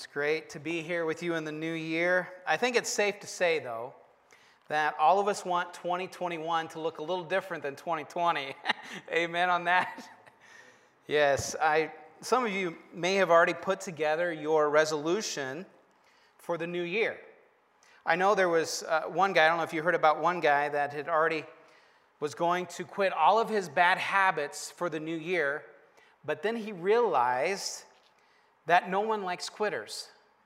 It's great to be here with you in the new year. I think it's safe to say, though, that all of us want 2021 to look a little different than 2020. Amen on that? Yes, some of you may have already put together your resolution for the new year. I know there was one guy, I don't know if you heard about one guy that had already was going to quit all of his bad habits for the new year, but then he realized that no one likes quitters.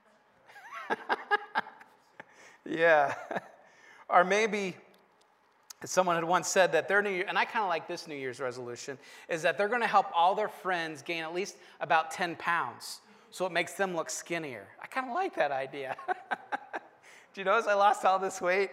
Yeah. Or maybe someone had once said that their New Year, and I kind of like this New Year's resolution, is that they're going to help all their friends gain at least about 10 pounds. So it makes them look skinnier. I kind of like that idea. Do you notice I lost all this weight?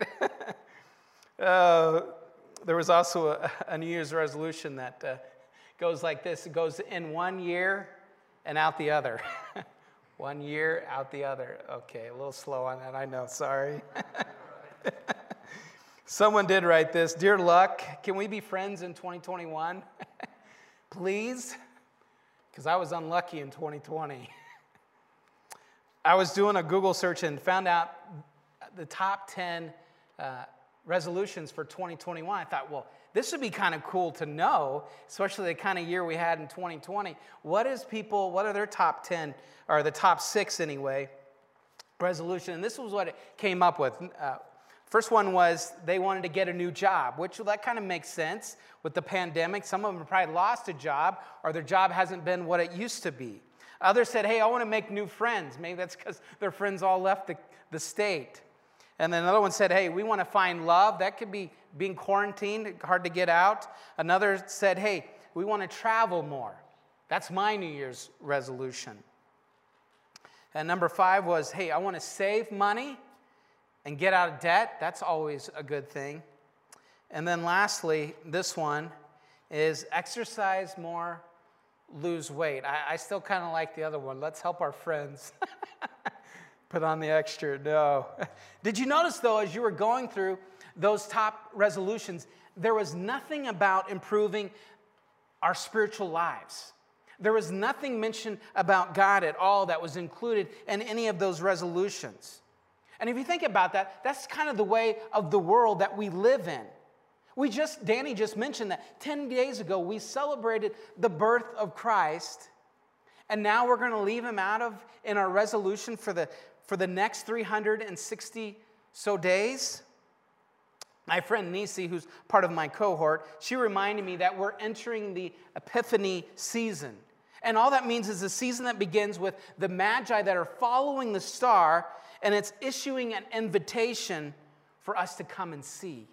There was also a New Year's resolution that goes like this. It goes in 1 year and out the other. 1 year, out the other. Okay, a little slow on that, I know, sorry. Someone did write this. Dear Luck, can we be friends in 2021? Please? Because I was unlucky in 2020. I was doing a Google search and found out the top 10 resolutions for 2021. I thought, well, this would be kind of cool to know, especially the kind of year we had in 2020. What are their top 10, or the top 6 anyway, resolution? And this was what it came up with. First one was they wanted to get a new job, which that kind of makes sense with the pandemic. Some of them probably lost a job, or their job hasn't been what it used to be. Others said, hey, I want to make new friends. Maybe that's because their friends all left the state. And then another one said, hey, we want to find love. That could be being quarantined, hard to get out. Another said, hey, we want to travel more. That's my New Year's resolution. And number 5 was, hey, I want to save money and get out of debt. That's always a good thing. And then lastly, this one is exercise more, lose weight. I still kind of like the other one. Let's help our friends. Put on the extra. No. Did you notice, though, as you were going through those top resolutions, there was nothing about improving our spiritual lives. There was nothing mentioned about God at all that was included in any of those resolutions. And if you think about that, that's kind of the way of the world that we live in. Danny just mentioned that 10 days ago we celebrated the birth of Christ, and now we're going to leave him out of in our resolution for the next 360 so days. My friend Nisi, who's part of my cohort, she reminded me that we're entering the Epiphany season. And all that means is a season that begins with the Magi that are following the star, and it's issuing an invitation for us to come and see.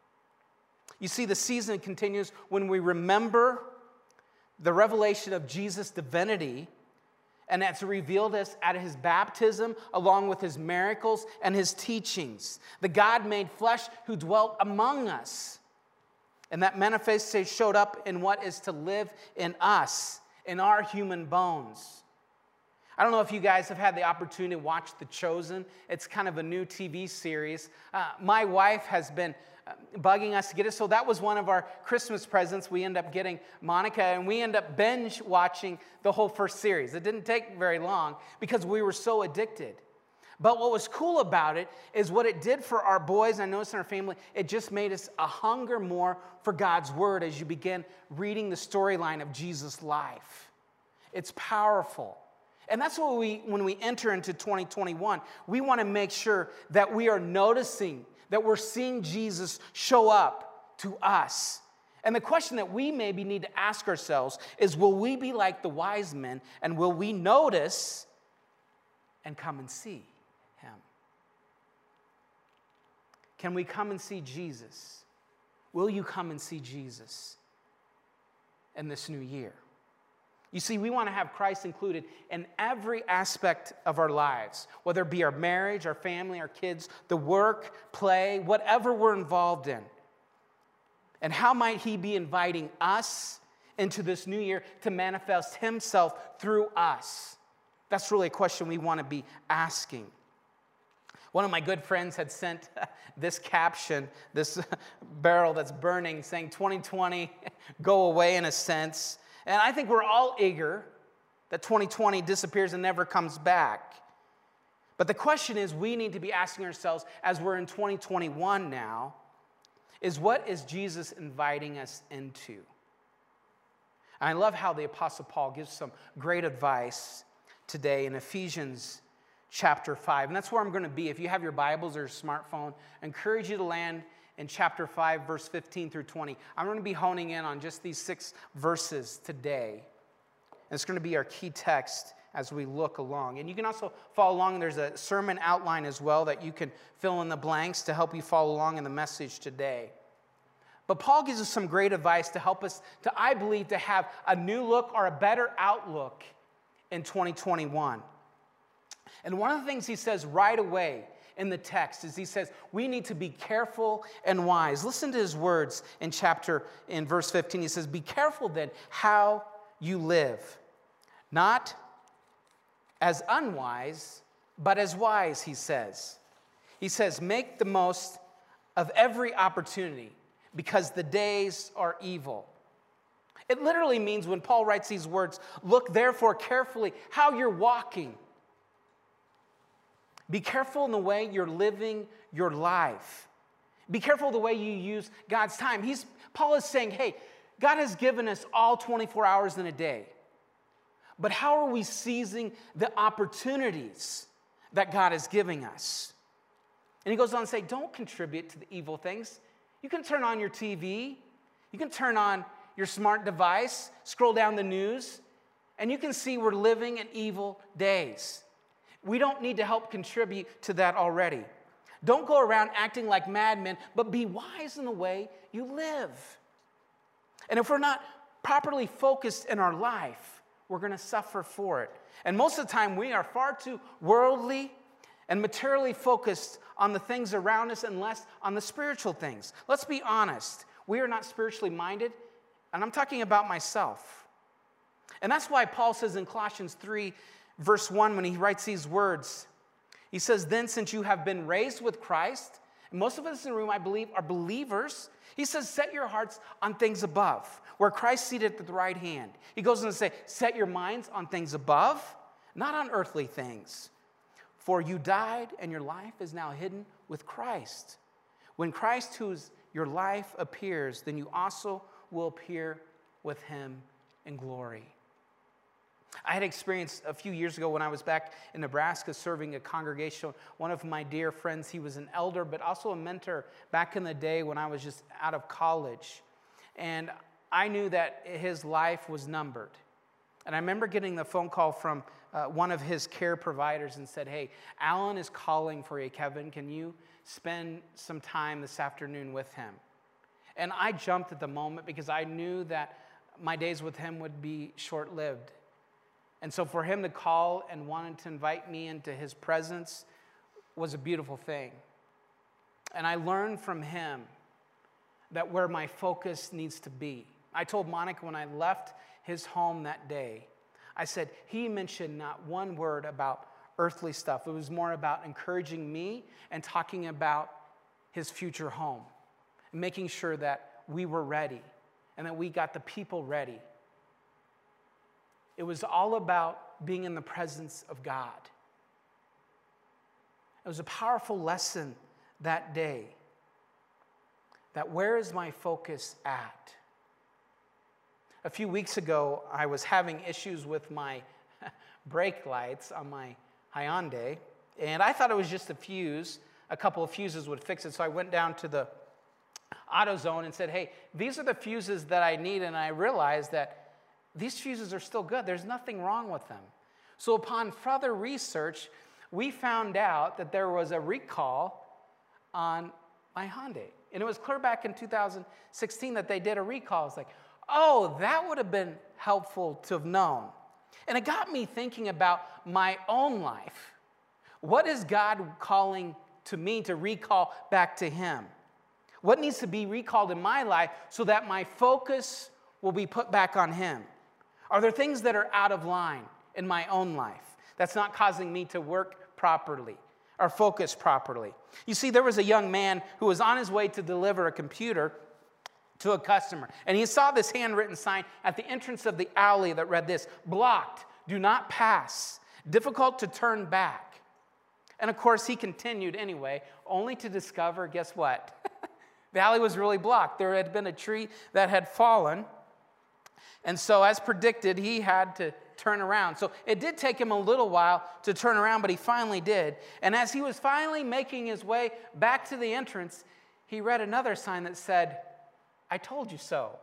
You see, the season continues when we remember the revelation of Jesus' divinity, and that's revealed us at his baptism, along with his miracles and his teachings. The God made flesh who dwelt among us. And that manifestation showed up in what is to live in us, in our human bones. I don't know if you guys have had the opportunity to watch The Chosen. It's kind of a new TV series. My wife has been bugging us to get it. So that was one of our Christmas presents. We end up getting Monica, and we end up binge watching the whole first series. It didn't take very long because we were so addicted. But what was cool about it is what it did for our boys, and I noticed in our family, it just made us a hunger more for God's word as you begin reading the storyline of Jesus' life. It's powerful. And that's what when we enter into 2021, we want to make sure that we are noticing, that we're seeing Jesus show up to us. And the question that we maybe need to ask ourselves is, will we be like the wise men, and will we notice and come and see him? Can we come and see Jesus? Will you come and see Jesus in this new year? You see, we want to have Christ included in every aspect of our lives, whether it be our marriage, our family, our kids, the work, play, whatever we're involved in. And how might he be inviting us into this new year to manifest himself through us? That's really a question we want to be asking. One of my good friends had sent this caption, this barrel that's burning, saying 2020, go away in a sense. And I think we're all eager that 2020 disappears and never comes back. But the question is, we need to be asking ourselves, as we're in 2021 now, is what is Jesus inviting us into? And I love how the Apostle Paul gives some great advice today in Ephesians chapter 5. And that's where I'm going to be. If you have your Bibles or your smartphone, I encourage you to land in chapter 5, verse 15 through 20. I'm going to be honing in on just these 6 verses today. And it's going to be our key text as we look along. And you can also follow along. There's a sermon outline as well that you can fill in the blanks to help you follow along in the message today. But Paul gives us some great advice to help us to, I believe, to have a new look or a better outlook in 2021. And one of the things he says right away in the text is he says we need to be careful and wise. Listen to his words in verse 15. He says, "Be careful then how you live, not as unwise, but as wise," he says. He says, "Make the most of every opportunity, because the days are evil." It literally means, when Paul writes these words, look therefore carefully how you're walking. Be careful in the way you're living your life. Be careful the way you use God's time. Paul is saying, hey, God has given us all 24 hours in a day. But how are we seizing the opportunities that God is giving us? And he goes on to say, don't contribute to the evil things. You can turn on your TV. You can turn on your smart device, scroll down the news, and you can see we're living in evil days. We don't need to help contribute to that already. Don't go around acting like madmen, but be wise in the way you live. And if we're not properly focused in our life, we're going to suffer for it. And most of the time, we are far too worldly and materially focused on the things around us and less on the spiritual things. Let's be honest. We are not spiritually minded, and I'm talking about myself. And that's why Paul says in Colossians 3, verse 1, when he writes these words, he says, "Then since you have been raised with Christ," and most of us in the room, I believe, are believers, he says, "Set your hearts on things above, where Christ seated at the right hand." He goes on to say, "Set your minds on things above, not on earthly things. For you died, and your life is now hidden with Christ. When Christ, who is your life, appears, then you also will appear with him in glory." I had experienced a few years ago when I was back in Nebraska serving a congregation. One of my dear friends, he was an elder, but also a mentor back in the day when I was just out of college. And I knew that his life was numbered. And I remember getting the phone call from one of his care providers and said, "Hey, Alan is calling for you, Kevin. Can you spend some time this afternoon with him?" And I jumped at the moment because I knew that my days with him would be short-lived. And so for him to call and wanted to invite me into his presence was a beautiful thing. And I learned from him that where my focus needs to be. I told Monica when I left his home that day, I said, he mentioned not one word about earthly stuff. It was more about encouraging me and talking about his future home, and making sure that we were ready and that we got the people ready. It was all about being in the presence of God. It was a powerful lesson that day, that where is my focus at? A few weeks ago, I was having issues with my brake lights on my Hyundai, and I thought it was just a fuse. A couple of fuses would fix it, so I went down to the AutoZone and said, "Hey, these are the fuses that I need," and I realized that these fuses are still good. There's nothing wrong with them. So upon further research, we found out that there was a recall on my Hyundai. And it was clear back in 2016 that they did a recall. It's like, oh, that would have been helpful to have known. And it got me thinking about my own life. What is God calling to me to recall back to him? What needs to be recalled in my life so that my focus will be put back on him? Are there things that are out of line in my own life that's not causing me to work properly or focus properly? You see, there was a young man who was on his way to deliver a computer to a customer, and he saw this handwritten sign at the entrance of the alley that read this: "Blocked, do not pass, difficult to turn back." And of course, he continued anyway, only to discover, guess what? The alley was really blocked. There had been a tree that had fallen. And so, as predicted, he had to turn around. So it did take him a little while to turn around, but he finally did. And as he was finally making his way back to the entrance, he read another sign that said, "I told you so."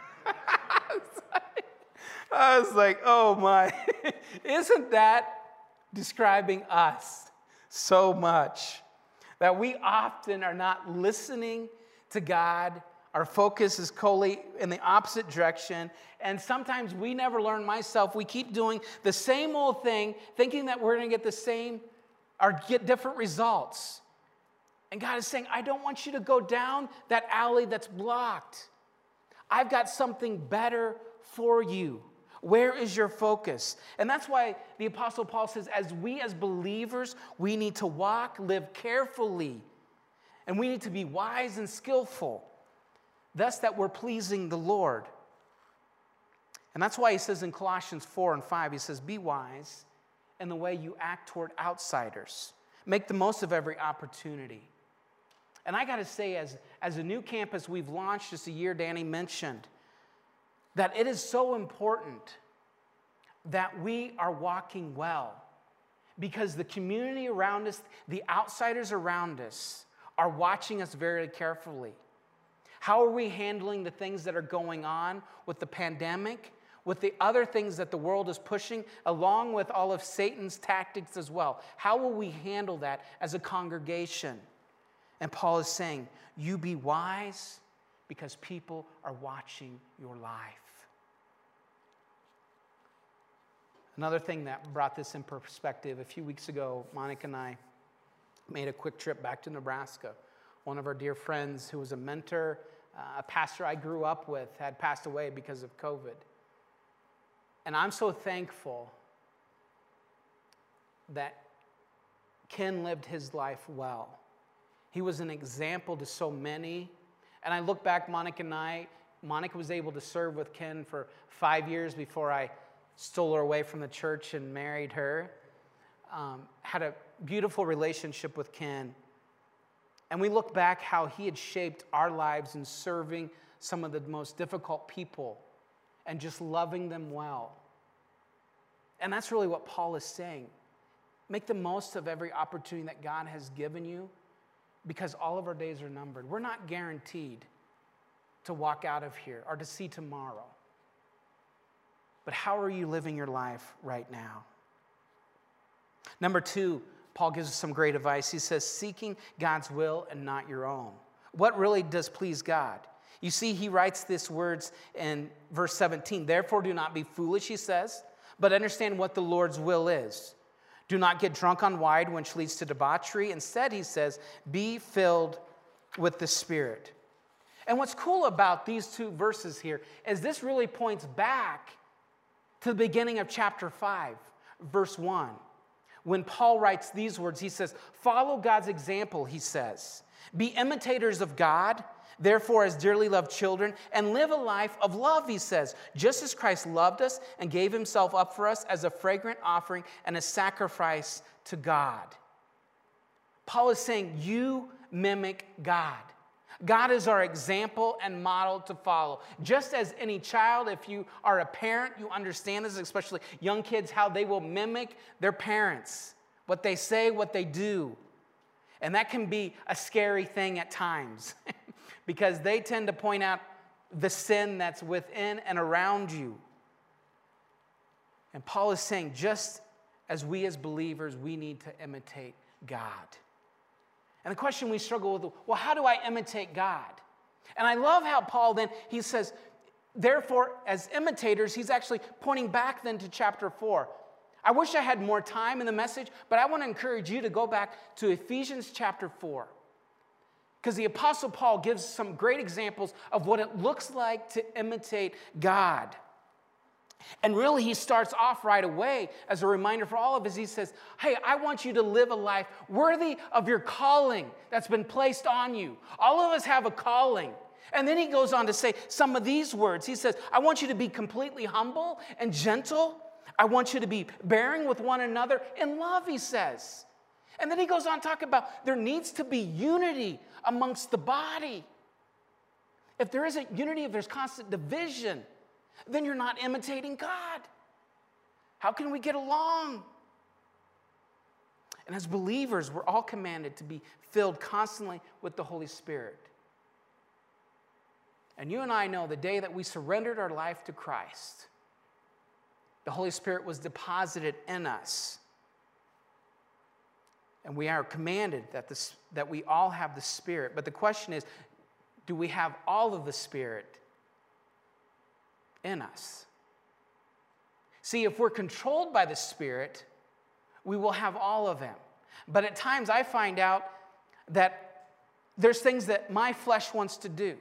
I was like, oh my. Isn't that describing us so much? That we often are not listening to God. Our focus is totally in the opposite direction. And sometimes we never learn. Myself, we keep doing the same old thing, thinking that we're going to get the same or get different results. And God is saying, I don't want you to go down that alley that's blocked. I've got something better for you. Where is your focus? And that's why the Apostle Paul says, as believers, we need to walk, live carefully. And we need to be wise and skillful. Thus that we're pleasing the Lord. And that's why he says in Colossians 4 and 5, he says, be wise in the way you act toward outsiders. Make the most of every opportunity. And I got to say, as a new campus we've launched just a year, Danny mentioned, that it is so important that we are walking well. Because the community around us, the outsiders around us, are watching us very carefully. How are we handling the things that are going on with the pandemic, with the other things that the world is pushing, along with all of Satan's tactics as well? How will we handle that as a congregation? And Paul is saying, you be wise because people are watching your life. Another thing that brought this in perspective, a few weeks ago, Monica and I made a quick trip back to Nebraska. One of our dear friends who was a mentor, a pastor I grew up with, had passed away because of COVID. And I'm so thankful that Ken lived his life well. He was an example to so many. And I look back, Monica was able to serve with Ken for 5 years before I stole her away from the church and married her. Had a beautiful relationship with Ken. And we look back how he had shaped our lives in serving some of the most difficult people and just loving them well. And that's really what Paul is saying. Make the most of every opportunity that God has given you because all of our days are numbered. We're not guaranteed to walk out of here or to see tomorrow. But how are you living your life right now? Number 2, Paul gives us some great advice. He says, seeking God's will and not your own. What really does please God? You see, he writes these words in verse 17. Therefore, do not be foolish, he says, but understand what the Lord's will is. Do not get drunk on wine, which leads to debauchery. Instead, he says, be filled with the Spirit. And what's cool about these 2 verses here is this really points back to the beginning of chapter 5, verse 1. When Paul writes these words, he says, follow God's example, he says. Be imitators of God, therefore as dearly loved children, and live a life of love, he says, just as Christ loved us and gave himself up for us as a fragrant offering and a sacrifice to God. Paul is saying, you mimic God. God is our example and model to follow. Just as any child, if you are a parent, you understand this, especially young kids, how they will mimic their parents, what they say, what they do. And that can be a scary thing at times because they tend to point out the sin that's within and around you. And Paul is saying, just as we as believers, we need to imitate God. And the question we struggle with, well, how do I imitate God? And I love how Paul then, he says, therefore, as imitators, he's actually pointing back then to chapter 4. I wish I had more time in the message, but I want to encourage you to go back to Ephesians chapter 4. Because the Apostle Paul gives some great examples of what it looks like to imitate God. And really, he starts off right away as a reminder for all of us. He says, hey, I want you to live a life worthy of your calling that's been placed on you. All of us have a calling. And then he goes on to say some of these words. He says, I want you to be completely humble and gentle. I want you to be bearing with one another in love, he says. And then he goes on to talk about there needs to be unity amongst the body. If there isn't unity, if there's constant division, then you're not imitating God. How can we get along? And as believers, we're all commanded to be filled constantly with the Holy Spirit. And you and I know the day that we surrendered our life to Christ, the Holy Spirit was deposited in us. And we are commanded that we all have the Spirit. But the question is, do we have all of the Spirit in us? See, if we're controlled by the Spirit, we will have all of Him. But at times I find out that there's things that my flesh wants to do.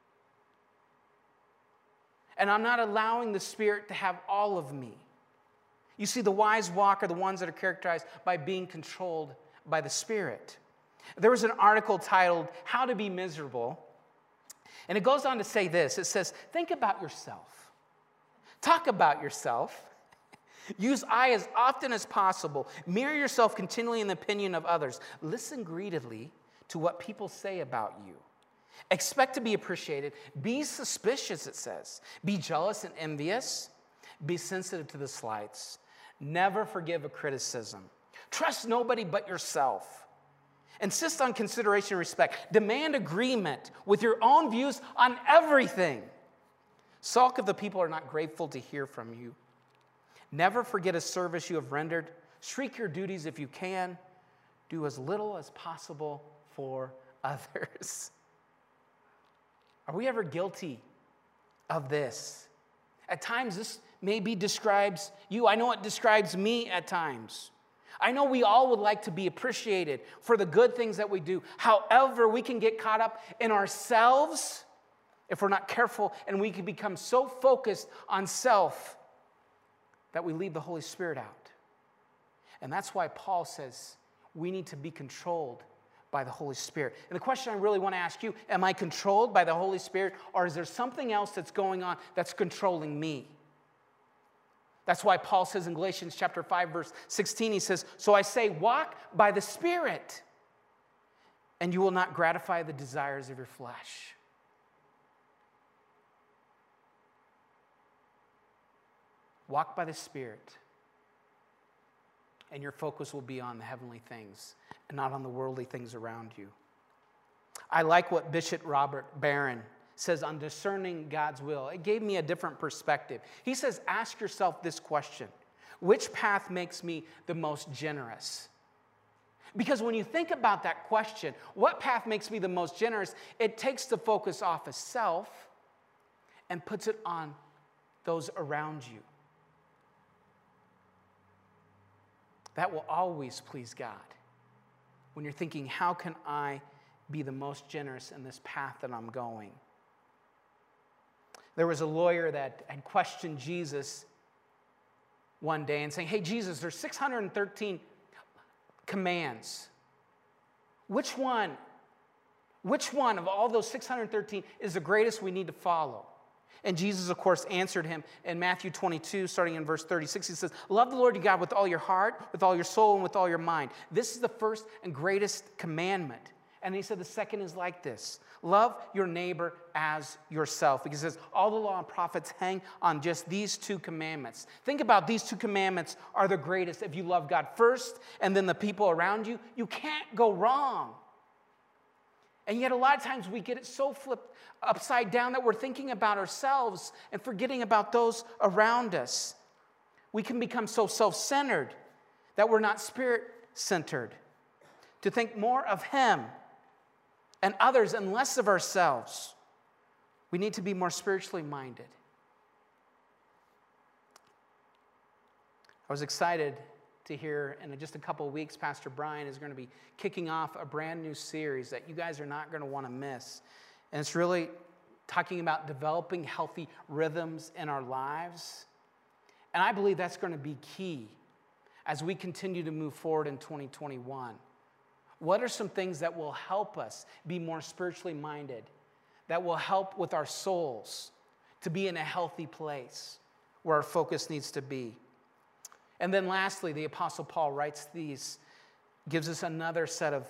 And I'm not allowing the Spirit to have all of me. You see, the wise walk are the ones that are characterized by being controlled by the Spirit. There was an article titled, How to Be Miserable. And it goes on to say this. It says, think about yourself. Talk about yourself. Use I as often as possible. Mirror yourself continually in the opinion of others. Listen greedily to what people say about you. Expect to be appreciated. Be suspicious, it says. Be jealous and envious. Be sensitive to the slights. Never forgive a criticism. Trust nobody but yourself. Insist on consideration and respect. Demand agreement with your own views on everything. Sulk if the people are not grateful to hear from you. Never forget a service you have rendered. Shirk your duties if you can. Do as little as possible for others. Are we ever guilty of this? At times, this maybe describes you. I know it describes me at times. I know we all would like to be appreciated for the good things that we do. However, we can get caught up in ourselves if we're not careful, and we can become so focused on self that we leave the Holy Spirit out. And that's why Paul says we need to be controlled by the Holy Spirit. And the question I really want to ask you, am I controlled by the Holy Spirit, or is there something else that's going on that's controlling me? That's why Paul says in Galatians chapter 5, verse 16, he says, so I say, walk by the Spirit, and you will not gratify the desires of your flesh. Walk by the Spirit, and your focus will be on the heavenly things and not on the worldly things around you. I like what Bishop Robert Barron says on discerning God's will. It gave me a different perspective. He says, ask yourself this question: which path makes me the most generous? Because when you think about that question, what path makes me the most generous, it takes the focus off of self and puts it on those around you. That will always please God. When you're thinking, how can I be the most generous in this path that I'm going? There was a lawyer that had questioned Jesus one day and saying, hey, Jesus, there's 613 commands. Which one of all those 613 is the greatest we need to follow? And Jesus, of course, answered him in Matthew 22, starting in verse 36. He says, love the Lord your God with all your heart, with all your soul, and with all your mind. This is the first and greatest commandment. And he said the second is like this: love your neighbor as yourself. Because it says all the law and prophets hang on just these two commandments. Think about these two commandments are the greatest. If you love God first and then the people around you, you can't go wrong. And yet a lot of times we get it so flipped upside down that we're thinking about ourselves and forgetting about those around us. We can become so self-centered that we're not spirit-centered. To think more of Him and others and less of ourselves. We need to be more spiritually minded. I was excited to hear in just a couple of weeks, Pastor Brian is going to be kicking off a brand new series that you guys are not going to want to miss. And it's really talking about developing healthy rhythms in our lives. And I believe that's going to be key as we continue to move forward in 2021. What are some things that will help us be more spiritually minded, that will help with our souls to be in a healthy place where our focus needs to be? And then lastly, the Apostle Paul writes these gives us another set of,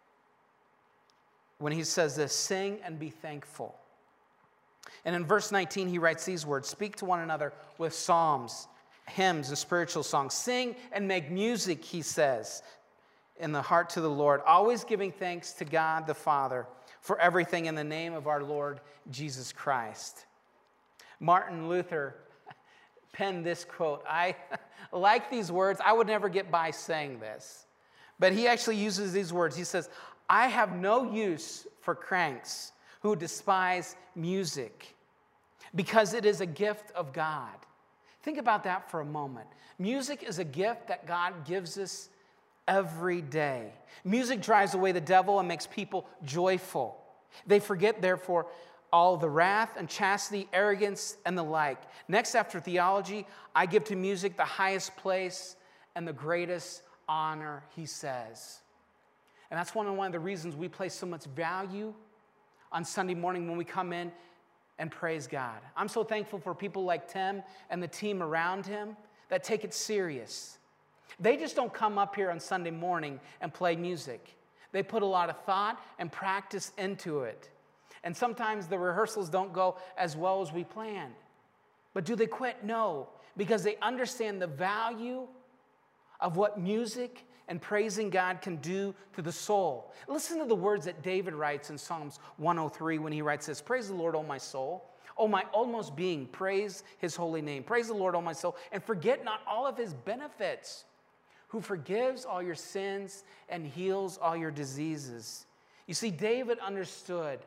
when he says this, sing and be thankful. And in verse 19, he writes these words, speak to one another with psalms, hymns, and spiritual songs. Sing and make music, he says, in the heart to the Lord, always giving thanks to God the Father for everything in the name of our Lord Jesus Christ. Martin Luther penned this quote. I like these words. I would never get by saying this. But he actually uses these words. He says, I have no use for cranks who despise music because it is a gift of God. Think about that for a moment. Music is a gift that God gives us every day. Music drives away the devil and makes people joyful. They forget, therefore, all the wrath and chastity, arrogance, and the like. Next, after theology, I give to music the highest place and the greatest honor, he says. And that's one of the reasons we place so much value on Sunday morning when we come in and praise God. I'm so thankful for people like Tim and the team around him that take it serious. They just don't come up here on Sunday morning and play music. They put a lot of thought and practice into it. And sometimes the rehearsals don't go as well as we planned. But do they quit? No, because they understand the value of what music and praising God can do to the soul. Listen to the words that David writes in Psalms 103 when he writes this, praise the Lord, O my soul. O my utmost being, praise his holy name. Praise the Lord, O my soul, and forget not all of his benefits, who forgives all your sins and heals all your diseases. You see, David understood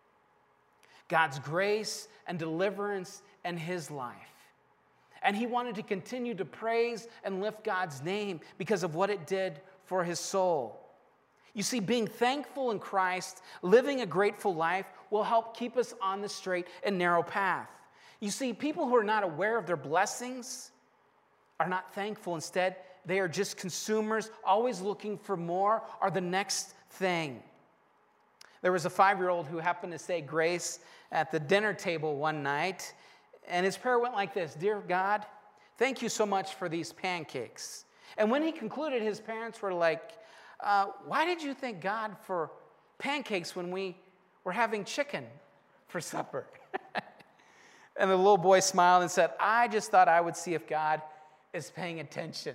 God's grace and deliverance in his life. And he wanted to continue to praise and lift God's name because of what it did for his soul. You see, being thankful in Christ, living a grateful life, will help keep us on the straight and narrow path. You see, people who are not aware of their blessings are not thankful. Instead, they are just consumers, always looking for more or the next thing. There was a 5-year-old who happened to say grace at the dinner table one night, and his prayer went like this, Dear God, thank you so much for these pancakes. And when he concluded, his parents were like, why did you thank God for pancakes when we were having chicken for supper? And the little boy smiled and said, I just thought I would see if God is paying attention.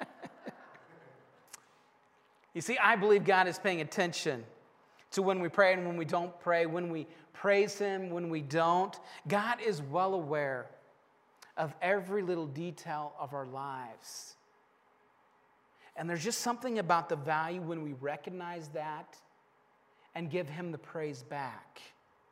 You see, I believe God is paying attention to when we pray and when we don't pray, when we praise him, when we don't. God is well aware of every little detail of our lives. And there's just something about the value when we recognize that and give him the praise back.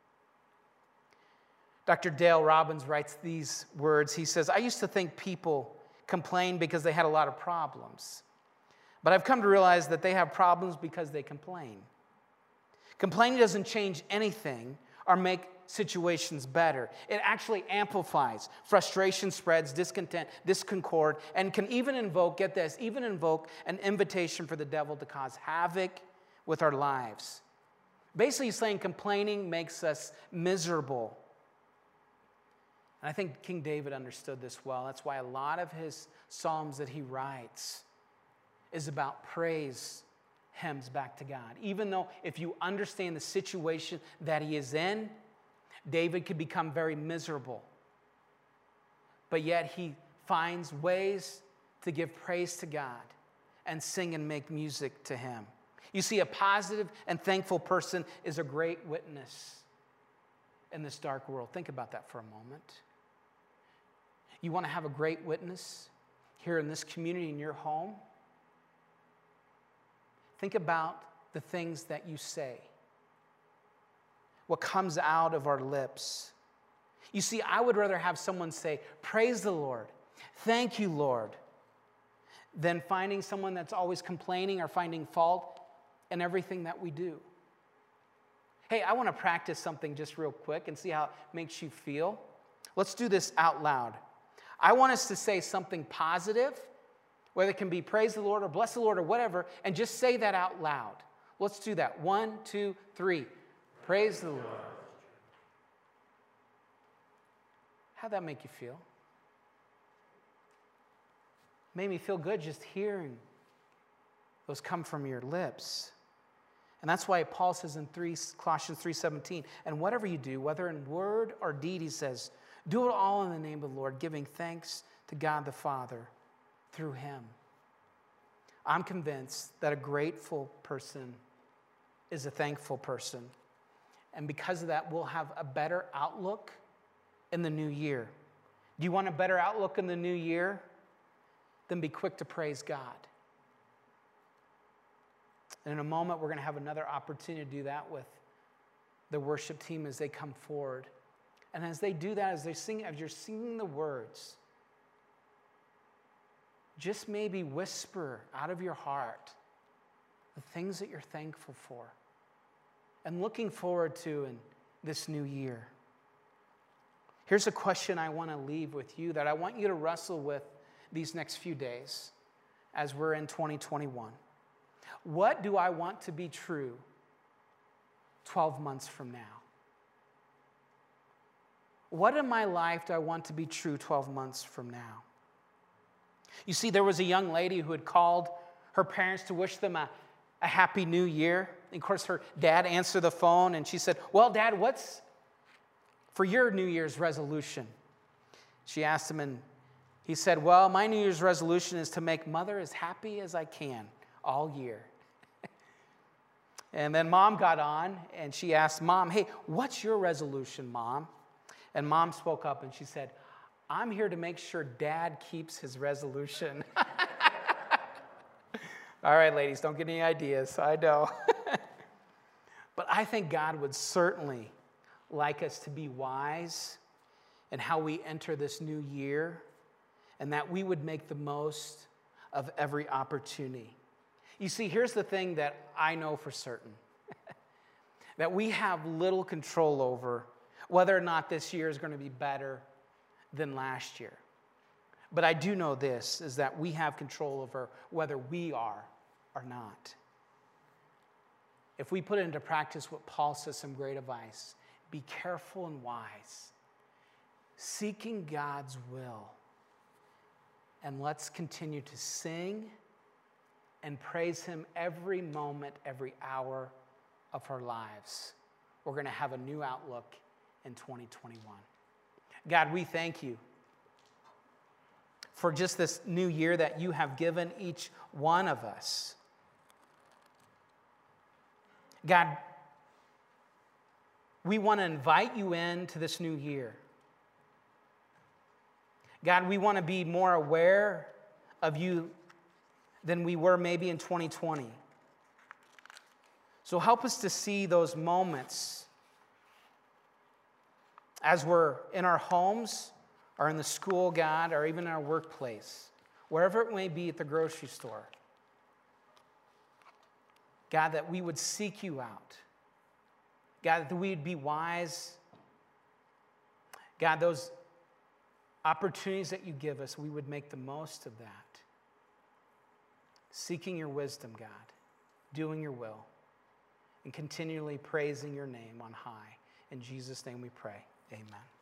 Dr. Dale Robbins writes these words. He says, I used to think people complained because they had a lot of problems. But I've come to realize that they have problems because they complain. Complaining doesn't change anything or make situations better. It actually amplifies. Frustration spreads, discontent, disconcord, and can even invoke, get this, even invoke an invitation for the devil to cause havoc with our lives. Basically, he's saying complaining makes us miserable. And I think King David understood this well. That's why a lot of his psalms that he writes is about praise hymns back to God. Even though if you understand the situation that he is in, David could become very miserable. But yet he finds ways to give praise to God and sing and make music to him. You see, a positive and thankful person is a great witness in this dark world. Think about that for a moment. You want to have a great witness here in this community, in your home? Think about the things that you say, what comes out of our lips. You see, I would rather have someone say, praise the Lord, thank you, Lord, than finding someone that's always complaining or finding fault in everything that we do. Hey, I want to practice something just real quick and see how it makes you feel. Let's do this out loud. I want us to say something positive, whether it can be praise the Lord or bless the Lord or whatever, and just say that out loud. Let's do that. 1, 2, 3. Praise the Lord. How'd that make you feel? Made me feel good just hearing Those come from your lips. And that's why Paul says in Colossians 3:17, and whatever you do, whether in word or deed, he says, do it all in the name of the Lord, giving thanks to God the Father through him. I'm convinced that a grateful person is a thankful person. And because of that, we'll have a better outlook in the new year. Do you want a better outlook in the new year? Then be quick to praise God. And in a moment, we're going to have another opportunity to do that with the worship team as they come forward. And as they do that, as you're singing the words, just maybe whisper out of your heart the things that you're thankful for and looking forward to in this new year. Here's a question I want to leave with you that I want you to wrestle with these next few days as we're in 2021. What do I want to be true 12 months from now? What in my life do I want to be true 12 months from now? You see, there was a young lady who had called her parents to wish them a happy new year. And of course, her dad answered the phone and she said, well, Dad, what's for your New Year's resolution? She asked him and he said, well, my New Year's resolution is to make Mother as happy as I can all year. And then Mom got on and she asked Mom, hey, what's your resolution, Mom? And Mom spoke up and she said, I'm here to make sure Dad keeps his resolution. All right, ladies, don't get any ideas. I know. But I think God would certainly like us to be wise in how we enter this new year and that we would make the most of every opportunity. You see, here's the thing that I know for certain, that we have little control over whether or not this year is going to be better than last year. But I do know this, is that we have control over whether we are or not. If we put into practice what Paul says, some great advice, be careful and wise, seeking God's will, and let's continue to sing and praise him every moment, every hour of our lives. We're going to have a new outlook in 2021. God, we thank you for just this new year that you have given each one of us. God, we want to invite you into this new year. God, we want to be more aware of you than we were maybe in 2020. So help us to see those moments as we're in our homes or in the school, God, or even in our workplace, wherever it may be, at the grocery store. God, that we would seek you out. God, that we would be wise. God, those opportunities that you give us, we would make the most of that. Seeking your wisdom, God, doing your will, and continually praising your name on high. In Jesus' name we pray. Amen.